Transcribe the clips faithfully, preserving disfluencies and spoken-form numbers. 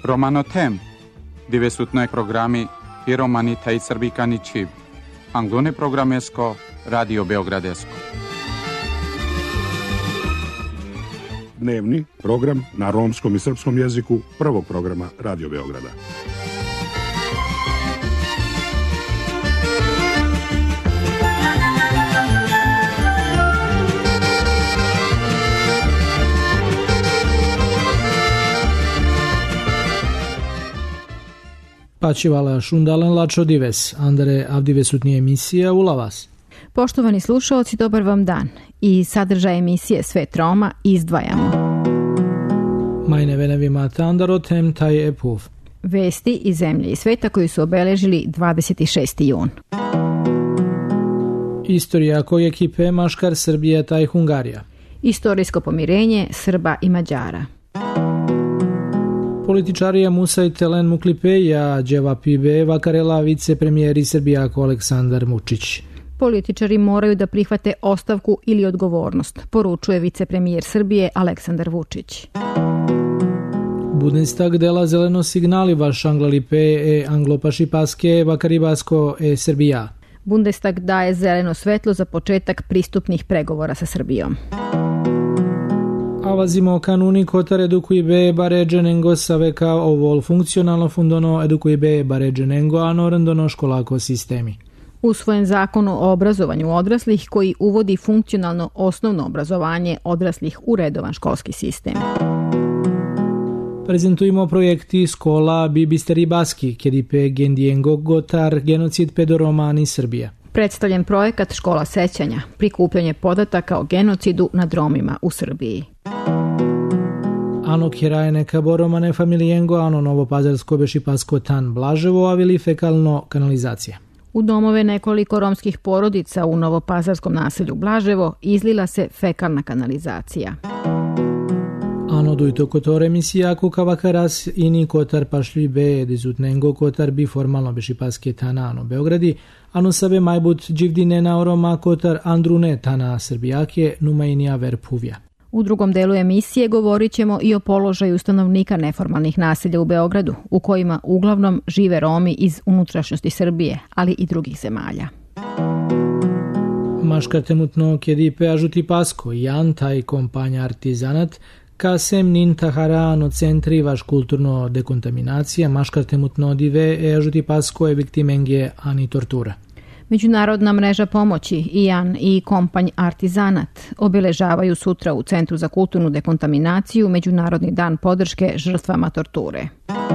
Romanotem, divesutnoj programi i romani taj srbikani čib. Anglone programesko, Radio Beogradesko. Dnevni program na romskom i srpskom jeziku prvog programa Radio Beograda. Pačivala šundalen lačo dives, Andare avdivesutnije emisija ula vas. Poštovani slušaoci, dobar vam dan. I sadržaj emisije Svet Roma izdvajamo. Majne venevi mata Andaro tem taj epuv. Vesti iz zemlje i sveta koji su obeležili dvadeset šesti jun. Istorija koje ekipe Maškar Srbije taj Hungarija. Istorijsko pomirenje Srba i Mađara. Političarija Musa i Telen Muklipeja, Đeva Pibe, vakarela vicepremijeri Srbijako Aleksandar Vučić. Političari moraju da prihvate ostavku ili odgovornost, poručuje vicepremijer Srbije Aleksandar Vučić. Bundestag dela zeleno signali vaš Anglalipe e Anglopašipaske vakaribasko e Srbija. Bundestag daje zeleno svetlo za početak pristupnih pregovora sa Srbijom. Avazimo kanuni kotar edukujbe baređenengo saveka ovol funkcionalno fundono edukujbe baređenengo anorendono školako sistemi. Usvojen zakon o obrazovanju odraslih koji uvodi funkcionalno osnovno obrazovanje odraslih u redovan školski sistem. Prezentujemo projekti Skola Bibisteri Baski, kedipe gendijengo gotar genocid pedoromani Srbija. Predstavljen projekat Škola sećanja, prikupljanje podataka o genocidu nad Romima u Srbiji. Ano kirajne kaboromane familijengo, ano novopazarsko bešipasko tan Blaževo, avili fekalno kanalizacija. U domove nekoliko romskih porodica u novopazarskom naselju Blaževo izlila se fekalna kanalizacija. Ano dujto kotor emisija kukavakaras ini kotar pašlji be dizutnengo kotar bi formalno bešipaske tana ano Beogradi, ano sabe majbut dživdinena oroma kotar andrune tana Srbijake numajnija verpuvja. U drugom delu emisije govorit ćemo i o položaju stanovnika neformalnih naselja u Beogradu, u kojima uglavnom žive Romi iz unutrašnjosti Srbije, ali i drugih zemalja. Maškar temutno kedipe ažuti pasko, jan taj kompanja artizanat, ka sem nin taharano centri vaš kulturno dekontaminacija, maškar temutno dive e ažuti pasko e viktimenge ani tortura. Međunarodna mreža pomoći I A N i kompanj Artizanat obeležavaju sutra u Centru za kulturnu dekontaminaciju Međunarodni dan podrške žrtvama torture.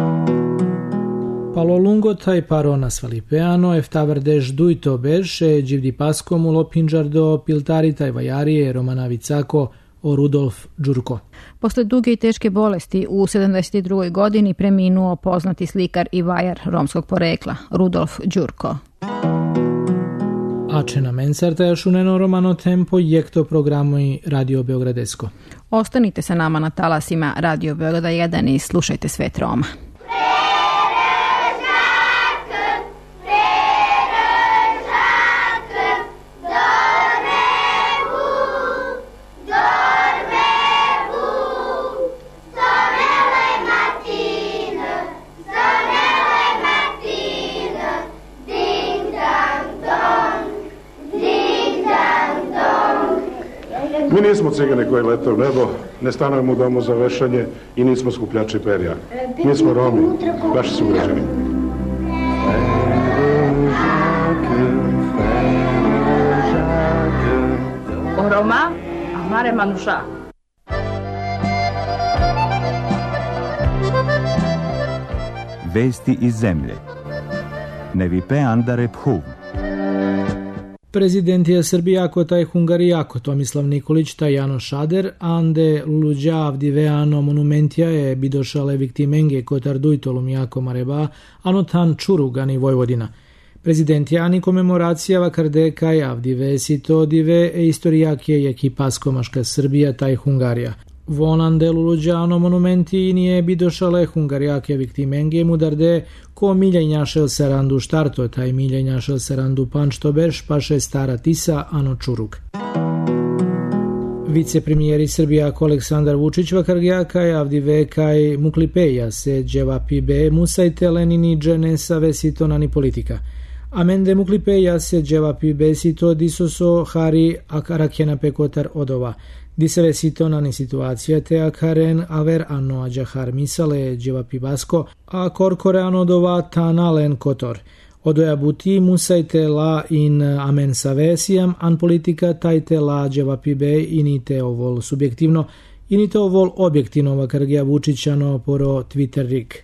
Palo lungo taj parona svalipeano eftavrdež dujto bež e dživdi paskom u lopinđardo piltari taj vajarije Romana Vicako o Rudolf Đurko. Posle duge i teške bolesti u sedamdeset drugoj godini preminuo poznati slikar i vajar romskog porekla Rudolf Đurko. Ače na mensarta još uneno romano tempo jekto programu i Radio Beogradesko. Ostanite sa nama na talasima Radio Beograda jedan i slušajte Svet Roma. Mi nismo cigane koji lete u nebo, ne stanujemo u domu za vešanje i nismo skupljači perja. Mi smo Romi, vaši sugrađani. Roma, amare manuša. Vesti iz zemlje. Nevipe Andare Phuv. Prezidentija Srbijako taj Hungarijako Tomislav Nikolić taj Jano Šader, ande luđa avdiveano monumentija je bidošale viktimenge kotar dujtolum jako mareba, ano tan čurugani Vojvodina. Prezidentija ani komemoracija vakardeka je avdive sitodive e istorijake je kipasko maška Srbija taj Hungarija. Vonande luluđano monumenti nije bidošale Hungarijake viktimenge mudarde ko miljenjašel serandu štarto taj miljenjašel serandu pančtobeš paše stara tisa ano čurug. Vicepremijeri Srbijako Aleksandar Vučić vakargjakaj Avdivekaj Muklipeja se dževapibe musajte lenini džene savesito nani politika. Amende Muklipeja se dževapibe sito disoso hari akarakjena pekotar odova. Disavesito nani situacija te akaren aver anno ađahar misale dževapibasko a korkore anodova tanalen kotor. Odoja buti musajte la in amen savesijam an politika tajte la dževapibe inite ovol subjektivno, inite ovol objektivno vakargija Vučićano poro Twitter rik.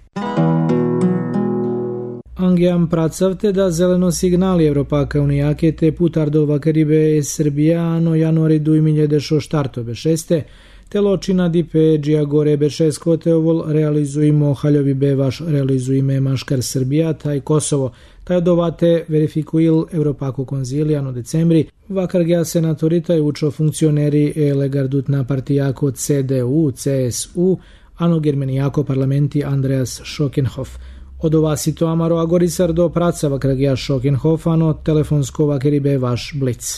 Angiam pracavte da zeleno signali Evropaka unijake te putardo vakaribe Srbijano januari du milijede štarto bešeste, te ločina dipe džija gore bešesko te ovol realizujemo haljovi be vaš realizujeme maškar Srbija taj Kosovo, taj odovate verifikuil Evropako konzilijano decembri, vakargja senatori taj učo funkcioneri ele gardutna partijako C D U, C S U, ano germenijako parlamenti Andreas Schokenhof. Od ova sito amaro agorisar do praca vakargja Schokenhof, ano telefonsko vakaribe vaš Blic.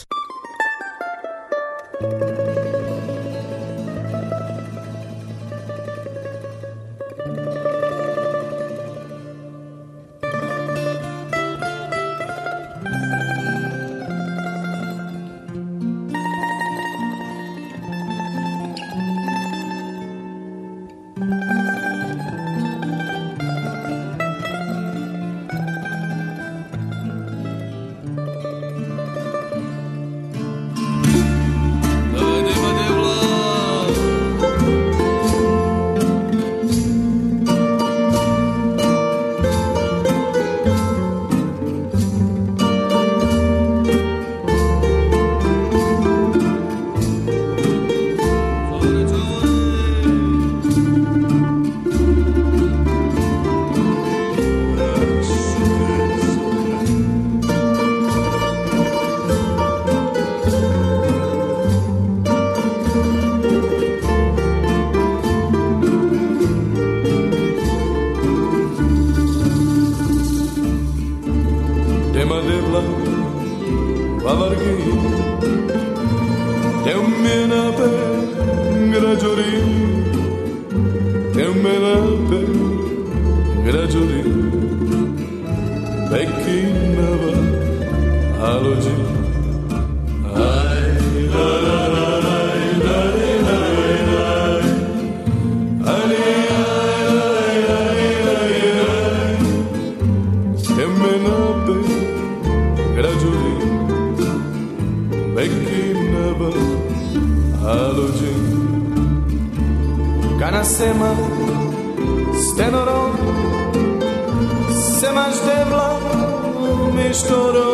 Kanasema stenorom semaš devla mištoro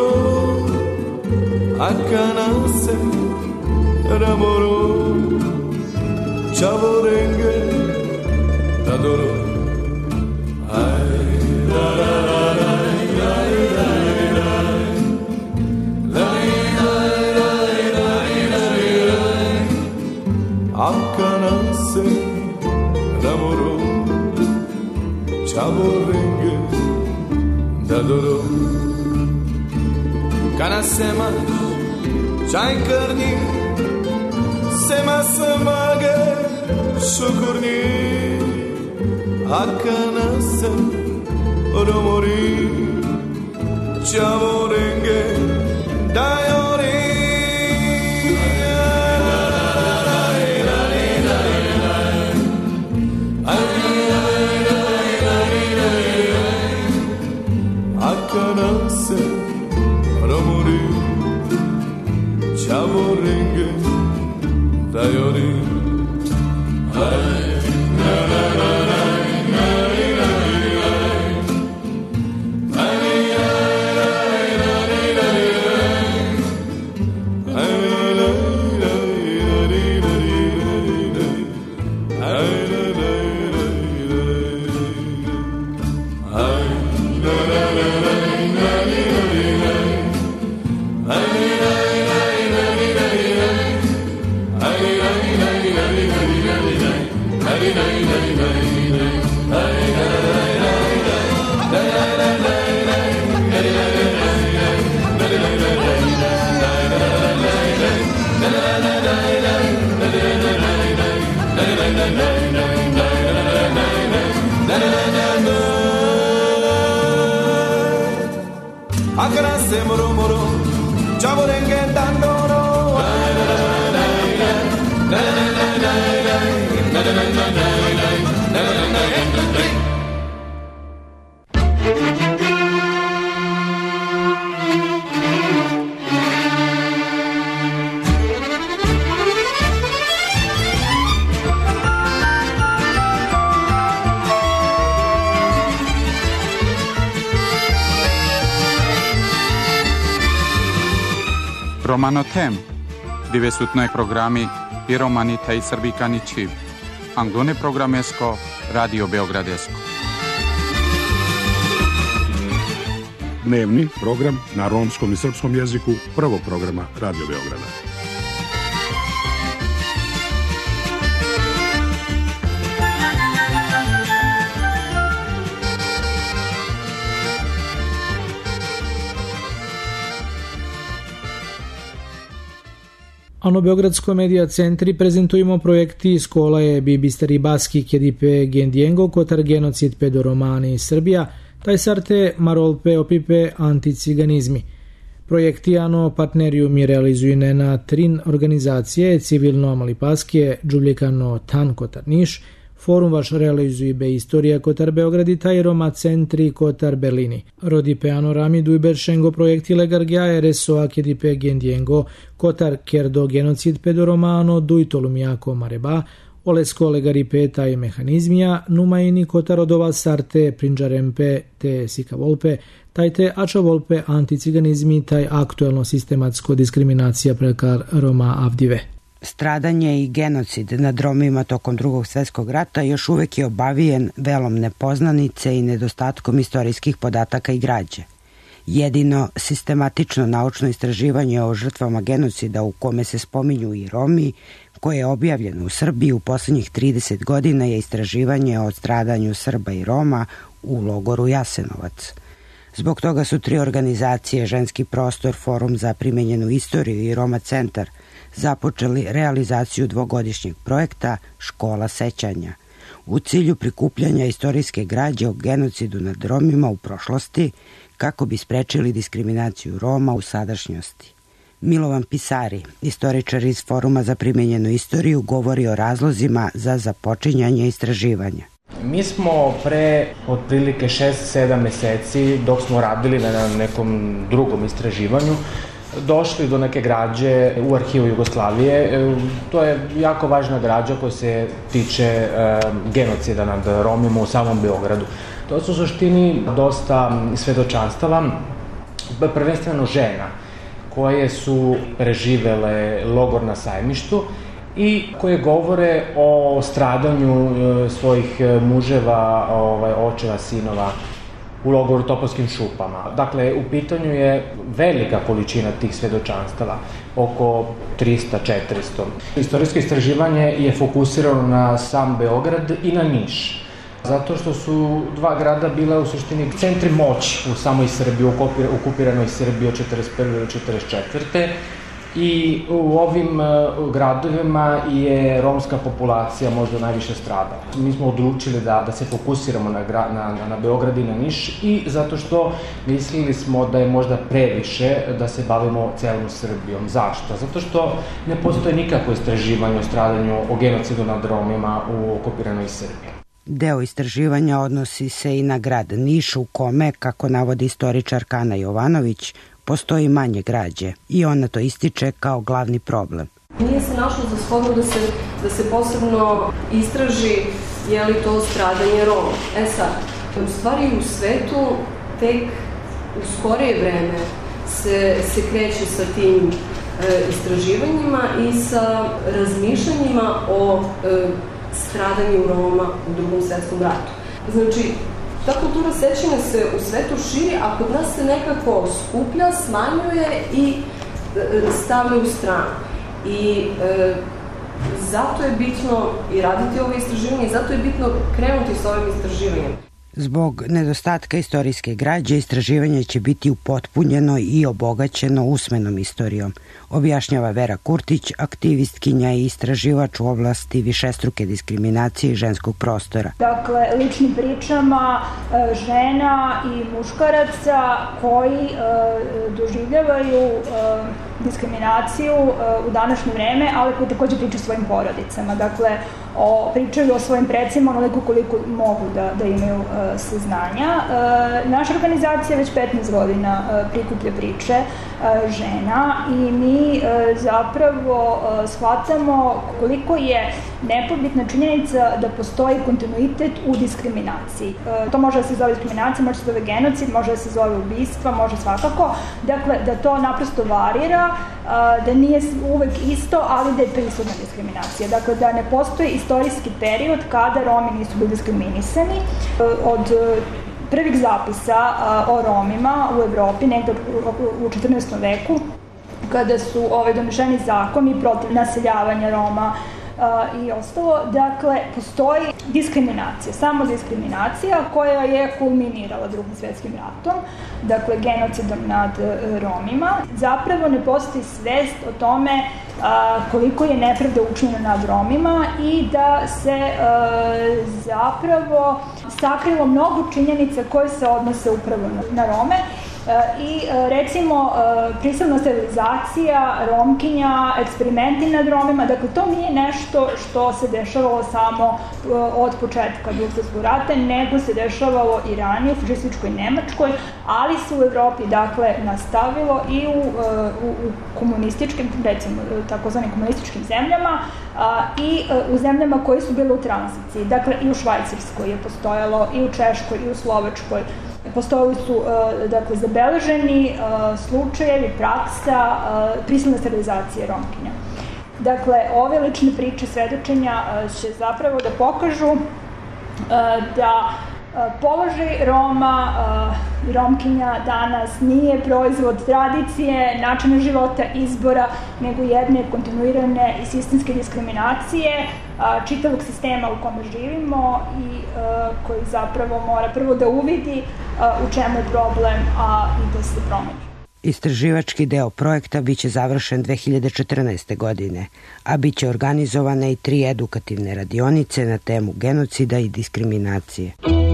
akanase ramoro chavorenge tadoro ay la la la la la la akanase ramoro chavorenge tadoro kanasema çaykırni sema semage şukurni akanase romori chavorenge dayori akanase romori chavorenge dayori ay la la la la la la ay Romano tem, dove sutnoj programi i romani taj srbikani čib. Angone programesko, Radio Beogradesko. Dnevni program na romskom i srpskom jeziku prvog programa Radio Beograda. Ano Beogradsko medija centri prezentujemo projekti Skola je Bibistari Baski Kedipe Gendiengo kotar genocid pedoromani Srbija, taj sarte marolpe opipe anticiganizmi. Projekti ano partneriju mi realizuju na trin organizacije civilno malipaskije Đubljekano Tan kotar Niš, forum vaš realizuju be istorija kotar Beogradi taj Roma centri kotar Berlini. Rodi peano rami dujber šengo projekti legargja eresoa kedipe gendiengo kotar kerdo genocid pedoromano dujtolumijako mareba, olesko legaripe taj mehanizmija, numajini kotar odova sarte prinđarempe te sikavolpe, taj te ačavolpe anticiganizmi taj aktuelno sistematsko diskriminacija prekar Roma avdive. Stradanje i genocid nad Romima tokom drugog svjetskog rata još uvek je obavijen velom nepoznanice i nedostatkom istorijskih podataka i građe. Jedino sistematično naučno istraživanje o žrtvama genocida u kome se spominju i Romi, koje je objavljeno u Srbiji u poslednjih trideset godina, je istraživanje o stradanju Srba i Roma u logoru Jasenovac. Zbog toga su tri organizacije, Ženski prostor, Forum za primenjenu istoriju i Roma centar, započeli realizaciju dvogodišnjeg projekta Škola sećanja u cilju prikupljanja istorijske građe o genocidu nad Romima u prošlosti kako bi sprečili diskriminaciju Roma u sadašnjosti. Milovan Pisari, istoričar iz Foruma za primenjenu istoriju, govori o razlozima za započinjanje istraživanja. Mi smo pre otprilike šest sedam meseci, dok smo radili na nekom drugom istraživanju, došli do neke građe u arhivu Jugoslavije. To je jako važna građa koja se tiče e, genocida nad Romima u samom Beogradu. To su u suštini dosta svedočanstava, prvenstveno žena, koje su preživele logor na Sajmištu i koje govore o stradanju e, svojih muževa, ovaj, očeva, sinova u logoru Topovskim šupama. Dakle, u pitanju je velika količina tih svedočanstava, oko trista do četiristo. Istorijsko istraživanje je fokusirano na sam Beograd i na Niš, zato što su dva grada bila u suštini centri moći u samoj Srbiji, u okupiranoj Srbiji od četrdeset prve do četrdeset četvrte i u ovim gradovima je romska populacija možda najviše stradala. Mi smo odlučili da, da se fokusiramo na, na, na Beograd i na Niš i zato što mislili smo da je možda previše da se bavimo celom Srbijom. Zašto? Zato što ne postoje nikakvo istraživanje o stradanju, o genocidu nad Romima u okupiranoj Srbiji. Deo istraživanja odnosi se i na grad Niš, u kome, kako navodi istoričar Kana Jovanović, postoji manje građe i ona to ističe kao glavni problem. Nije se našlo za shodno da se, da se posebno istraži je li to stradanje Roma. E sad, u stvari u svetu tek u skorije vreme se, se kreće sa tim e, istraživanjima i sa razmišljanjima o e, stradanju Roma u drugom svetskom ratu. Znači, ta kultura sećanja se u svetu širi, a kod nas se nekako skuplja, smanjuje i stavlja u stranu. I e, zato je bitno i raditi ovo istraživanje i zato je bitno krenuti s ovim istraživanjem. Zbog nedostatka istorijske građe, istraživanje će biti upotpunjeno i obogaćeno usmenom istorijom, objašnjava Vera Kurtić, aktivistkinja i istraživač u oblasti višestruke diskriminacije i ženskog prostora. Dakle, ličnim pričama žena i muškaraca koji doživljavaju diskriminaciju u današnje vreme, ali koji takođe pričaju o svojim porodicama. Dakle, o, pričaju o svojim precima onoliko koliko mogu da, da imaju uh, saznanja. Uh, naša organizacija već petnaest godina uh, prikuplja priče žena i mi zapravo shvatamo koliko je nepobitna činjenica da postoji kontinuitet u diskriminaciji. To može da se zove diskriminacija, može da se zove genocid, može da se zove ubistva, može svakako. Dakle, da to naprosto varira, da nije uvek isto, ali da je prisutna diskriminacija. Dakle, da ne postoji istorijski period kada Romi nisu bili diskriminisani. Od prvih zapisa o Romima u Evropi, negde u četrnaestom veku, kada su ove donešeni zakoni protiv naseljavanja Roma i ostalo, dakle, postoji diskriminacija, samo diskriminacija koja je kulminirala Drugim svetskim ratom, dakle, genocidom nad Romima. Zapravo ne postoji svest o tome a, koliko je nepravda učinjena nad Romima i da se a, zapravo sakrilo mnogo činjenica koje se odnose upravo na, na Rome. I recimo prisilna sterilizacija Romkinja, eksperimenti nad Romima, dakle to nije nešto što se dešavalo samo od početka Drugog svjetskog rata, nego se dešavalo i ranije u fašističkoj Nemačkoj, ali se u Evropi dakle nastavilo i u, u, u komunističkim, recimo takozvanim komunističkim zemljama a, i u zemljama koje su bile u tranziciji, dakle i u Švajcarskoj je postojalo, i u Češkoj, i u Slovačkoj. Postojali su dakle, zabeleženi slučajevi, praksa prisilne sterilizacije Romkinja. Dakle, ove lične priče, svedočenja će zapravo da pokažu da položaj Roma i Romkinja danas nije proizvod tradicije, načina života, izbora, nego jedne kontinuirane i sistemske diskriminacije čitavog sistema u kome živimo i koji zapravo mora prvo da uvidi u čemu je problem, a i da se promeni. Istraživački deo projekta biće završen dve hiljade četrnaeste. godine, a biće organizovane i tri edukativne radionice na temu genocida i diskriminacije.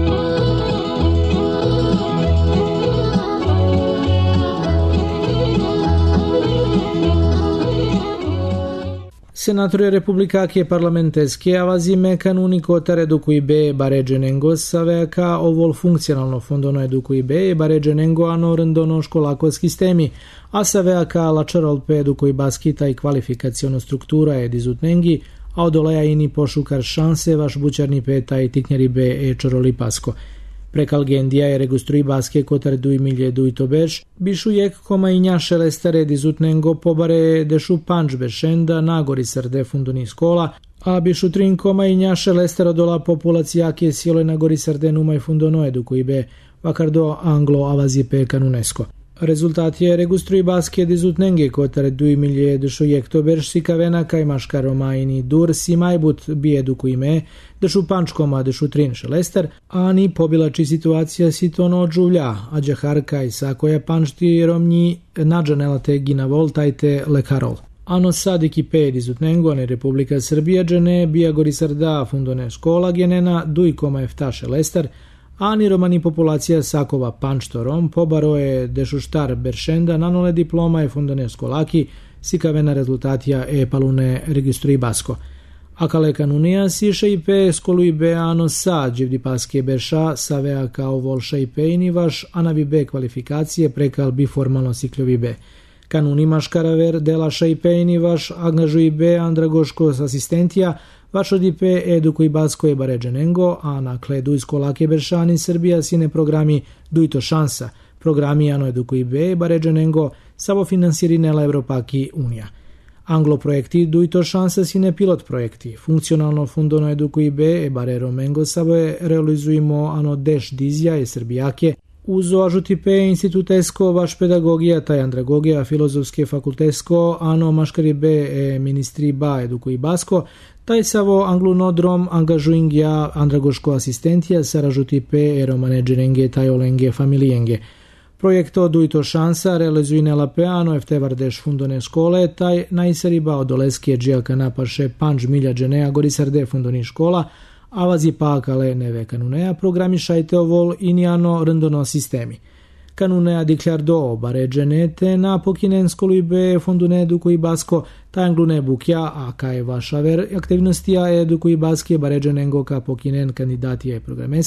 Senatori Republikake parlamenteske avazime kanuniko tareduku be baređenengo saveaka ovol funkcionalno fondono eduku be baređenengo ano rendono školako sistemi, a saveaka lačarolpe eduku baskita i kvalifikaciono struktura je dizutnengi, a odoleja ini pošukar šanse vaš bučarni peta i tiknjeri be e čoroli pasko. Prekalgendija je registrui baske kotar dui milje dui to beš, bišu jek koma i njašele stare dizutnengo pobare dešu panč bešenda nagori srde fundoni skola, a bišu trin koma i njašele staro dola populacijake sjelo nagori srde numaj fundono eduku i be, vakar do anglo avazi pe kanunesko. Rezultat je registrui baske dizutnenge kotar dui milje dešu jek to beš si kavena kaj maška romajini dur si majbut bi eduku ime, dešu pančkoma dešu trin šelester, ani pobilači situacija si to no džuvlja, a džaharka i sakoja pančti romnji nadžanelate gina voltajte lekarol. Ano sad ekipe dizutnengo ne Republika Srbija džene bija gori srda fundone škola genena duj koma efta šelester, ani romani populacija sakova pančto rom pobaro je dešu štar beršenda nanole diploma je fundone skolaki sikavena rezultatija e palune registrui basko. Akale kanunija siše i pe skolu i be ano sa dživdi paske berša savea kao volša i pe ini vaš anavi be kvalifikacije prekal bi formalno sikljovi be. Kanuni maškaraver delaša i pe ini vaš angažu i be andragoško asistentija vaš od i pe eduku i basko je baređenengo, a nakle duj skolake beršani Srbija sine programi dujto šansa, programi ano eduku i be baređenengo savo finansirinela Evropaki Unija. Anglo projekti dujto šansa sine pilot projekti. Funkcionalno fundono eduku i be e barero mengo savo je realizujemo ano deš dizija e Srbijake. Uzo ažuti pe institutesko vaš pedagogija taj andragogija filozofske fakultesko ano maškari be e ministri ba eduku i basko taj savo anglunodrom angažuingja andragoško asistentija saražuti pe e romanedžerenge taj olenge familijenge. Projekto dujto šansa realizuje nela peano efte vardeš fundone škole taj najsariba od oleske džijaka napaše panč milja dženeja gori srde fundoni škola avazi pakale neve kanunea programišajte ovol injano rendono sistemi. Kanunea diklar do baređenete na pokinen skolu i be fondune eduku i basko ta anglune bukja a kaj vaša ver aktivnostija eduku i baske baređenengo ka pokinen kandidatije programeske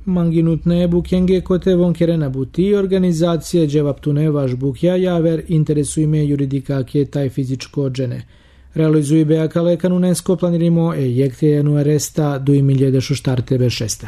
Manginutne bukenge kote vonkerena buti, organizacije Dževaptunevaš bukja javer interesujme juridika ke taj fizičko džene. Realizuje beakale kanunesko planirimo e jektejenu aresta do imilje šuštarte bešesta.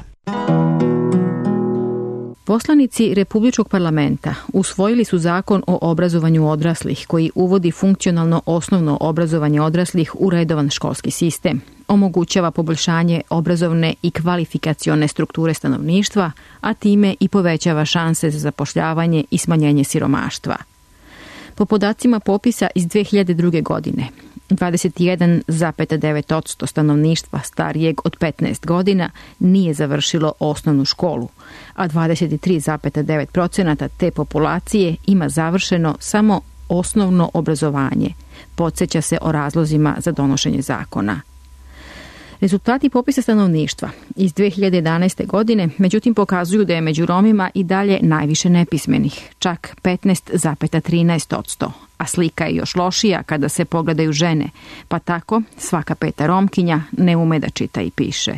Poslanici Republičkog parlamenta usvojili su zakon o obrazovanju odraslih koji uvodi funkcionalno osnovno obrazovanje odraslih u redovan školski sistem, omogućava poboljšanje obrazovne i kvalifikacione strukture stanovništva, a time i povećava šanse za zapošljavanje i smanjenje siromaštva. Po podacima popisa iz dve hiljade druge. godine, dvadeset jedan zarez devet posto stanovništva starijeg od petnaest godina nije završilo osnovnu školu, a dvadeset tri zarez devet posto te populacije ima završeno samo osnovno obrazovanje. Podsjeća se o razlozima za donošenje zakona. Rezultati popisa stanovništva iz dve hiljade jedanaeste. godine međutim pokazuju da je među Romima i dalje najviše nepismenih, čak petnaest zarez trinaest posto, a slika je još lošija kada se pogledaju žene, pa tako svaka peta Romkinja ne ume da čita i piše.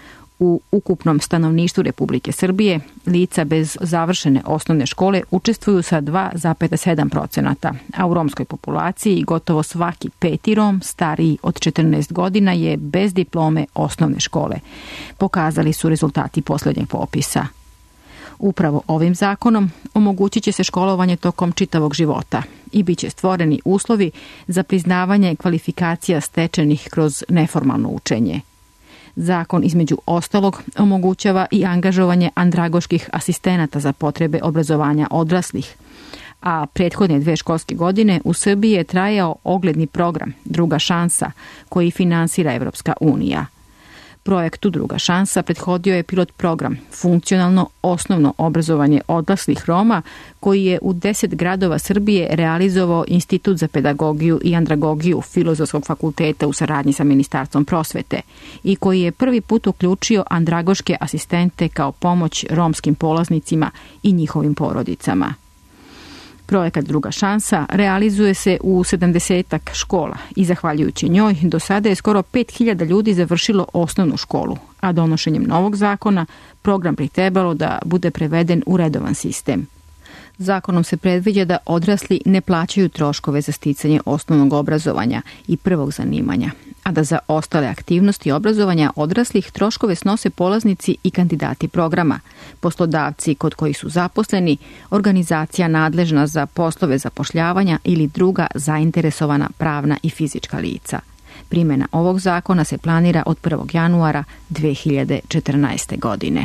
U ukupnom stanovništvu Republike Srbije lica bez završene osnovne škole učestvuju sa dva zarez sedam posto, a u romskoj populaciji gotovo svaki peti Rom stariji od četrnaest godina je bez diplome osnovne škole, pokazali su rezultati posljednjeg popisa. Upravo ovim zakonom omogućit će se školovanje tokom čitavog života i bit će stvoreni uslovi za priznavanje kvalifikacija stečenih kroz neformalno učenje. Zakon između ostalog omogućava i angažovanje andragoških asistenata za potrebe obrazovanja odraslih, a prethodne dve školske godine u Srbiji je trajao ogledni program Druga šansa koji finansira Evropska unija. Projektu Druga šansa prethodio je pilot program Funkcionalno osnovno obrazovanje odraslih Roma koji je u deset gradova Srbije realizovao Institut za pedagogiju i andragogiju Filozofskog fakulteta u saradnji sa Ministarstvom prosvete i koji je prvi put uključio andragoške asistente kao pomoć romskim polaznicima i njihovim porodicama. Projekat Druga šansa realizuje se u sedamdesetak škola i zahvaljujući njoj do sada je skoro pet hiljada ljudi završilo osnovnu školu, a donošenjem novog zakona program bi trebalo da bude preveden u redovan sistem. Zakonom se predviđa da odrasli ne plaćaju troškove za sticanje osnovnog obrazovanja i prvog zanimanja, a da za ostale aktivnosti obrazovanja odraslih troškove snose polaznici i kandidati programa, poslodavci kod kojih su zaposleni, organizacija nadležna za poslove zapošljavanja ili druga zainteresovana pravna i fizička lica. Primjena ovog zakona se planira od prvog januara dve hiljade četrnaeste. godine.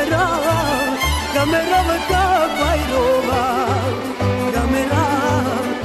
Gamera, gamera,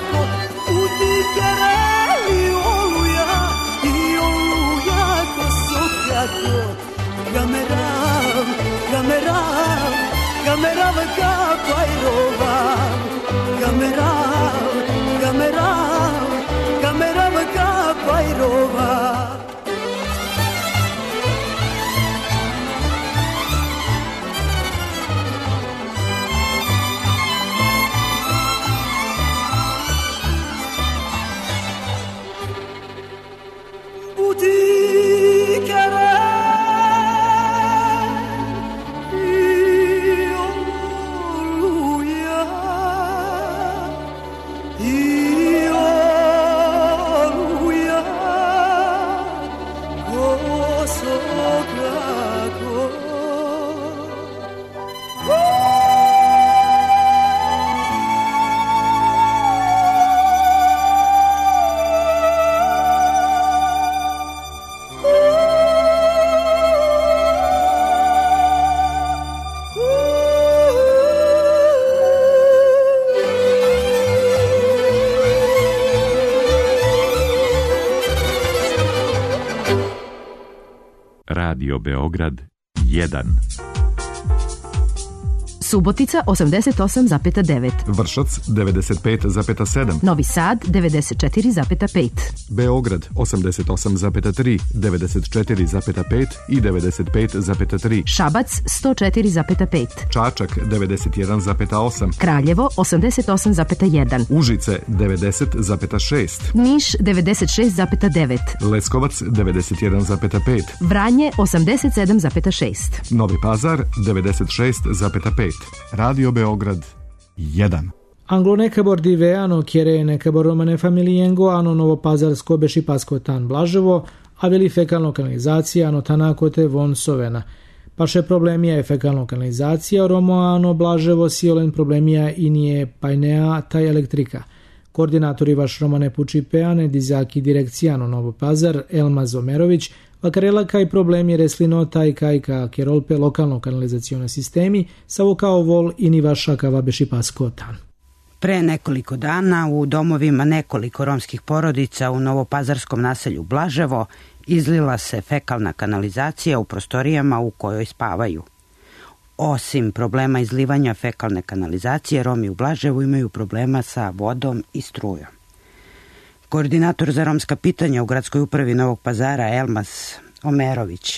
kako utikereli oluja i oluja ko sokako kamerav, kamerav, kamerav kapaj rovav, kamerav, kamerav, kamerav kapaj rovav. Radio Beograd jedan. Subotica osamdeset osam zarez devet. Vršac devedeset pet zarez sedam. Novi Sad devedeset četiri zarez pet. Beograd osamdeset osam zarez tri, devedeset četiri zarez pet i devedeset pet zarez tri. Šabac sto četiri zarez pet. Čačak devedeset jedan zarez osam. Kraljevo osamdeset osam zarez jedan. Užice devedeset zarez šest. Niš devedeset šest zarez devet. Leskovac devedeset jedan zarez pet. Vranje osamdeset sedam zarez šest. Novi Pazar devedeset šest zarez pet. Radio Beograd jedan. Anglo nekabor diveano kjere nekabor romane familijengo ano novopazarsko bešipasko tan Blaževo, a veli fekalno kanalizacija ano tanakote von Sovena. Paše problemija je fekalno kanalizacija, romo ano Blaževo siolen problemija i nije pajnea taj elektrika. Koordinatori vaš Romane Pučipeane, dizaki direkcijano Novo Pazar, Elma Zomerović, vakarela kaj problem je reslino taj kaj ka kerolpe lokalno kanalizacione sistemi, savo kao vol i ni vaša kava bešipasko tan. Pre nekoliko dana u domovima nekoliko romskih porodica u novopazarskom naselju Blaževo izlila se fekalna kanalizacija u prostorijama u kojoj spavaju. Osim problema izlivanja fekalne kanalizacije, Romi u Blaževu imaju problema sa vodom i strujom. Koordinator za romska pitanja u gradskoj upravi Novog Pazara Elmas Omerović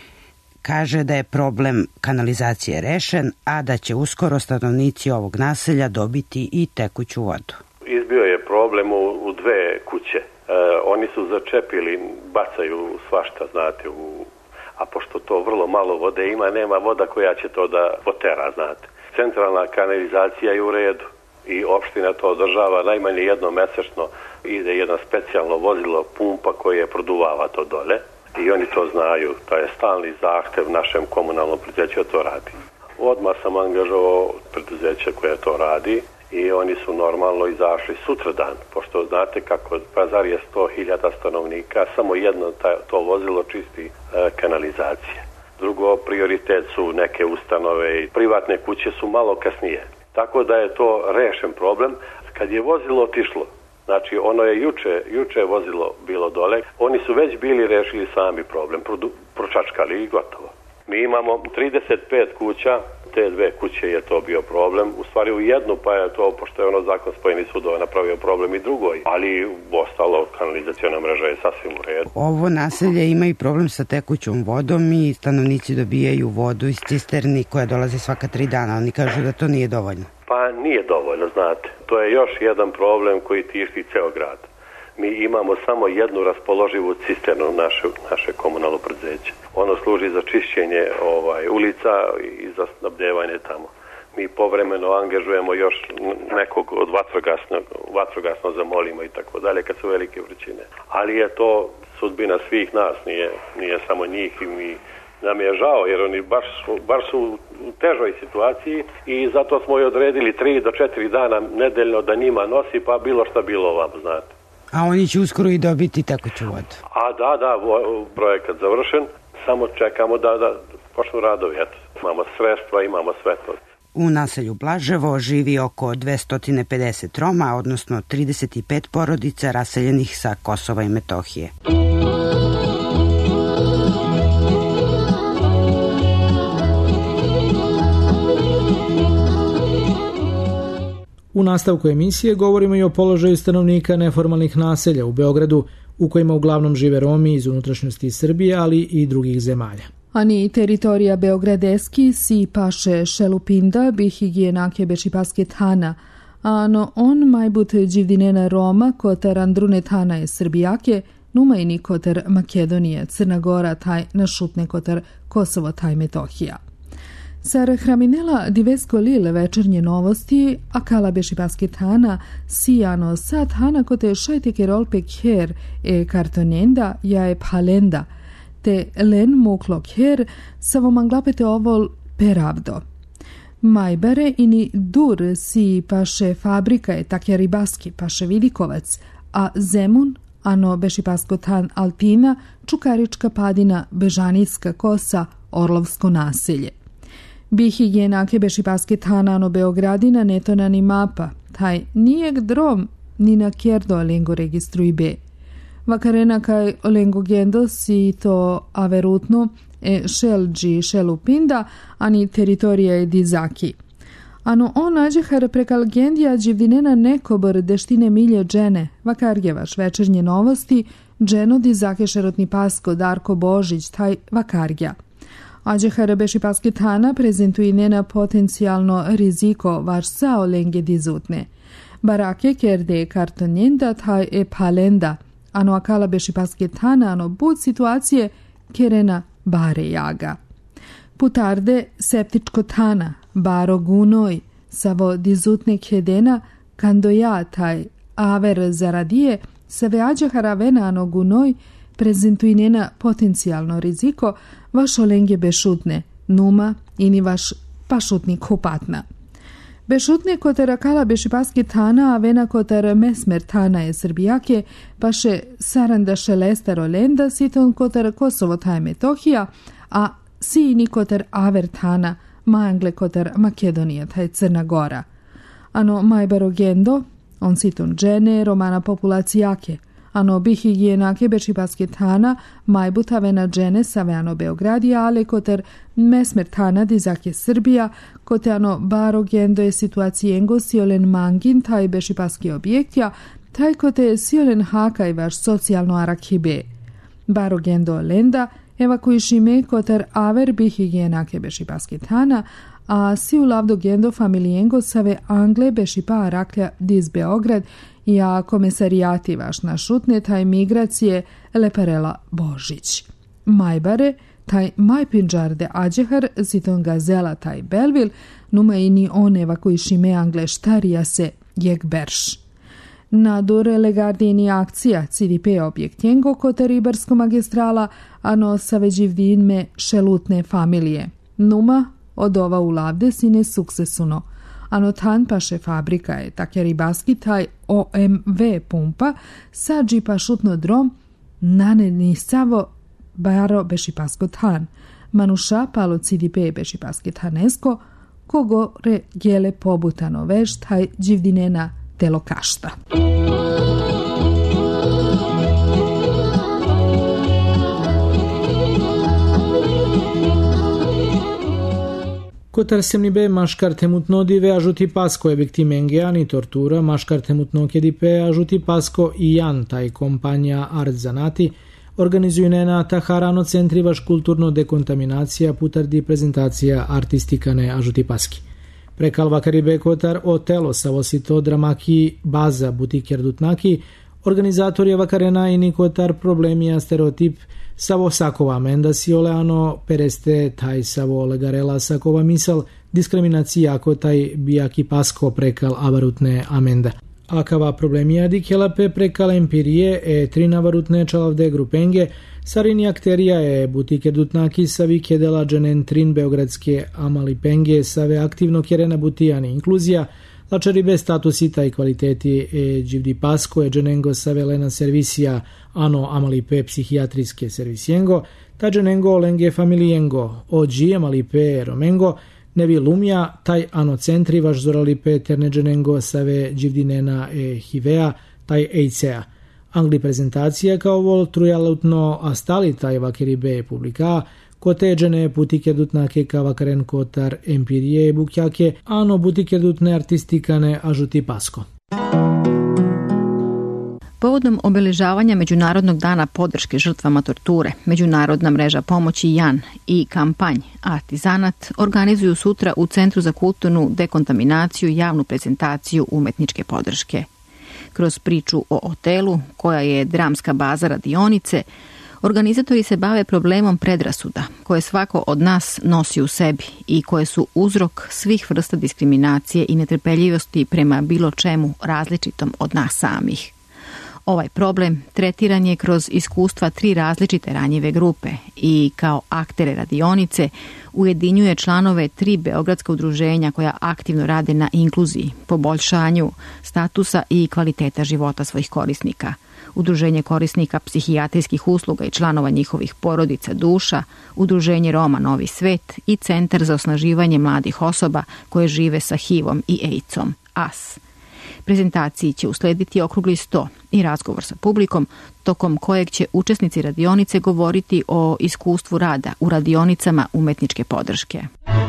kaže da je problem kanalizacije rešen, a da će uskoro stanovnici ovog naselja dobiti i tekuću vodu. Izbio je problem u, u dve kuće. E, oni su začepili, bacaju svašta, znate, u, a pošto to vrlo malo vode ima, nema voda koja će to da potera, znate. Centralna kanalizacija je u redu i opština to održava najmanje jednom mesečno. Ide jedno specijalno vozilo pumpa koje produvava to dole. I oni to znaju, to je stalni zahtev našem komunalnom preduzeću da to radi. Odmah sam angažovao preduzeće koje to radi i oni su normalno izašli sutradan, pošto znate kako Pazar je sto hiljada stanovnika, samo jedno to vozilo čisti e, kanalizacije. Drugo, prioritet su neke ustanove i privatne kuće su malo kasnije. Tako da je to rešen problem. Kad je vozilo otišlo, znači ono je juče, juče vozilo bilo dole, oni su već bili rešili sami problem, pročačkali i gotovo. Mi imamo trideset pet kuća, te dve kuće je to bio problem, u stvari u jednu pa je to, pošto je ono zakon spojenih sudova napravio problem i drugoj, ali ostalo kanalizacijona mreža je sasvim u redu. Ovo naselje ima i problem sa tekućom vodom i stanovnici dobijaju vodu iz cisterni koja dolazi svaka tri dana, oni kažu da to nije dovoljno. Pa nije dovoljno, znate. To je još jedan problem koji tišti ceo grad. Mi imamo samo jednu raspoloživu cisternu naše, naše komunalno preduzeće. Ono služi za čišćenje ovaj, ulica i za snabdevanje tamo. Mi povremeno angažujemo još nekog od vatrogasnog, vatrogasno zamolimo i tako dalje kad su velike vrućine. Ali je to sudbina svih nas, nije, nije samo njih i mi. Nam je žao jer oni baš su, baš su u težoj situaciji i zato smo i odredili tri do četiri dana nedeljno da njima nosi, pa bilo šta bilo vam, znate. A oni će uskoro i dobiti tekuću vodu. A da, da, projekat završen, samo čekamo da, da počnu radovi, eto. Imamo sredstva, imamo sve to. U naselju Blaževo živi oko dvesta pedeset Roma, odnosno trideset pet porodica raseljenih sa Kosova i Metohije. U nastavku emisije govorimo i o položaju stanovnika neformalnih naselja u Beogradu, u kojima uglavnom žive Romi iz unutrašnjosti Srbije, ali i drugih zemalja. Ani teritorija Beogradeski si paše Šelupinda bi higijenake bešipaske tana, ano on majbut đivdinena Roma kotar andrune tana je Srbijake, numajni kotar Makedonije, Crna Gora taj našutne kotar Kosovo taj Metohija. Sar hraminela divesko lile večernje novosti, a kala bešipaske tana, sijano sa tana kote šajte kerolpe kher e kartonenda ja e palenda, te len muklo kher savo manglapete ovol peravdo. Majbare ini dur si paše fabrika je takja ribaski paše vidikovac, a Zemun, ano bešipasko tan Altina, Čukarička padina, Bežanijska kosa, Orlovsko naselje. Bi higijenake bešipaske tanano Beogradina netona ni mapa, taj nijeg drom ni na kjerdo alengo registruj be. Vakarena kaj olengo gendo si to averutno e šelđi šelupinda, ani teritorija je dizaki. Ano on nađehar prekal gendija đivdinena nekobor deštine milje džene, vakargevaš večernje novosti, dženo dizake šerotni pasko Darko Božić, taj vakargja. Ađehar bešipaske tana prezentuje nena potencijalno riziko vaš sao lenge dizutne. Barake kerde kartonjenda taj e palenda, ano akala bešipaske tana ano bud situacije kerena bare jaga. Putarde septičko tana, baro gunoj, savo dizutne kedena, kandoja taj aver zaradije, save ađehara vena ano gunoj, prezentuje nena potencijalno riziko vaš olenge bešutne, numa ini vaš pašutnik hupatna. Bešutne kotar akala bešipaske tana, a vena kotar mesmer tana je Srbijake, paše saranda šelestar olenda, siton kotar Kosovo taj Metohija, a si ini kotar aver tana, mangle kotar Makedonija taj Crna Gora. Ano majbaro gendo, on siton džene, romana populacijake, ano bi higijenake bešipaske tana, majbuta vena džene save ano Beogradija, ale koter mesmer tana dizake Srbija, kote ano baro gendo je situacijengo siolen mangin taj bešipaske objektja, taj kote siolen hakaj vaš socijalno arakibe. Baro gendo lenda, evakuišime koter aver bi higijenake bešipaske tana, a si u lavdo gendo familijengo save angle bešipa araklja diz Beograd, i a komesarijati vaš našutne taj migracije Leparela Božić. Majbare, taj majpinđarde ađehar, ziton gazela taj Belvil, numa i ni oneva koji šime angle štarija se jeg berš. Na dure legardini akcija C D P objektjengo kote ribarsko magistrala, ano saveđivdinme šelutne familije. Numa od ova u lavde sine suksesuno. Ano tan paše fabrika je takja ribaski taj O M V pumpa, sađi pašutno drom, naneni savo baro bešipasko tan. Manuša palo C D P bešipaske tanesko, kogore gele pobutano veš taj đivdinena telo kašta. Kotar semnibe maškar temutno dive ažuti pasko je viktime ani tortura, maškar temutno kedipe ažuti pasko i jan taj kompanija Art Zanati, organizuju nena taharano centri vaš kulturno dekontaminacija putardi prezentacija artistikane ažuti paski. Prekal vakaribe kotar o telo savosito dramaki baza butikjer dutnaki, organizator je vakarena i nikotar problemija stereotip savo sakova menda si oleano pereste taj savo legarela sakova misal diskriminacija ako taj bijaki pasko prekal avarutne amenda. Akava problemija dikjelape prekal empirije e trina varutne čalavde grupenge sarini akterija e butike dutnaki savi kedela dženen trin beogradske amalipenge save aktivno kjerena butijani inkluzija lačaribe statusita i kvaliteti e đivdi pasko e dženengo savelena servisija ano amalipe psihijatrijske servisjengo, ta dženengo lenge familijengo, ođi amalipe romengo, Nevi lumja, taj anocentri vaš zorali Peter neđenengo save dživdinena e hivea, taj ejcea. Angli prezentacija kao vol trujalutno astali taj vakeribe publika, koteđene putike dutnake kavakaren kotar empirije bukjake, ano butike dutne artistikane ažuti pasko. Povodom obeležavanja Međunarodnog dana podrške žrtvama torture, Međunarodna mreža pomoći Jan i kampanj Artizanat organizuju sutra u Centru za kulturnu dekontaminaciju javnu prezentaciju umetničke podrške. Kroz priču o hotelu, koja je dramska baza radionice, organizatori se bave problemom predrasuda, koje svako od nas nosi u sebi i koje su uzrok svih vrsta diskriminacije i netrpeljivosti prema bilo čemu različitom od nas samih. Ovaj problem tretiran je kroz iskustva tri različite ranjive grupe i kao aktere radionice ujedinjuje članove tri beogradska udruženja koja aktivno rade na inkluziji, poboljšanju statusa i kvaliteta života svojih korisnika. Udruženje korisnika psihijatrijskih usluga i članova njihovih porodica duša, Udruženje Roma Novi svet i Centar za osnaživanje mladih osoba koje žive sa H I V-om i AIDS-om, A S. Prezentaciji će uslediti okrugli sto i razgovor sa publikom, tokom kojeg će učesnici radionice govoriti o iskustvu rada u radionicama umetničke podrške.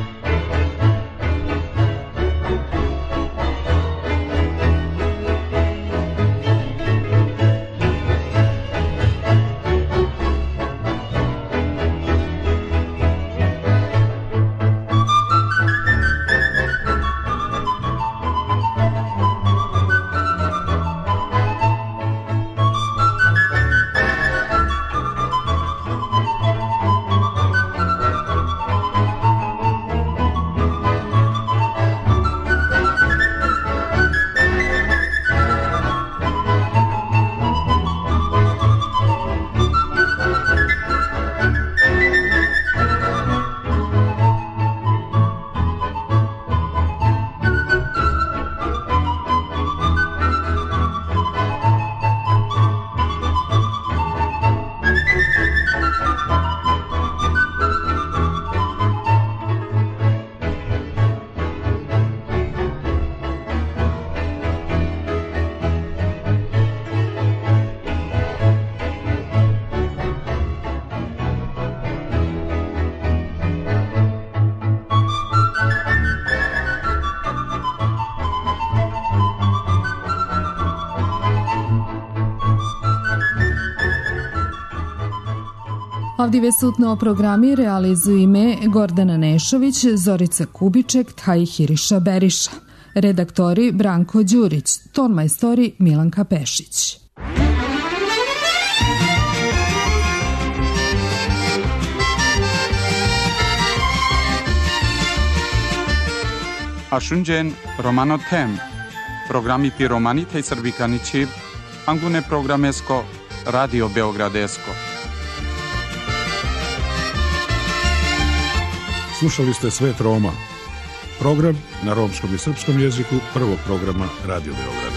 Avdive sutno programi realizuju ime Gordana Nešović, Zorica Kubiček, Tahiriša Beriša. Redaktori Branko Đurić, tonmajstori Milanka Pešić. Ašunđen Romano Tem, programi pi Romani tej Srbikanići, angune programesko, Radio Beogradesko. Slušali ste Svet Roma, program na romskom i srpskom jeziku prvog programa Radio Beograd.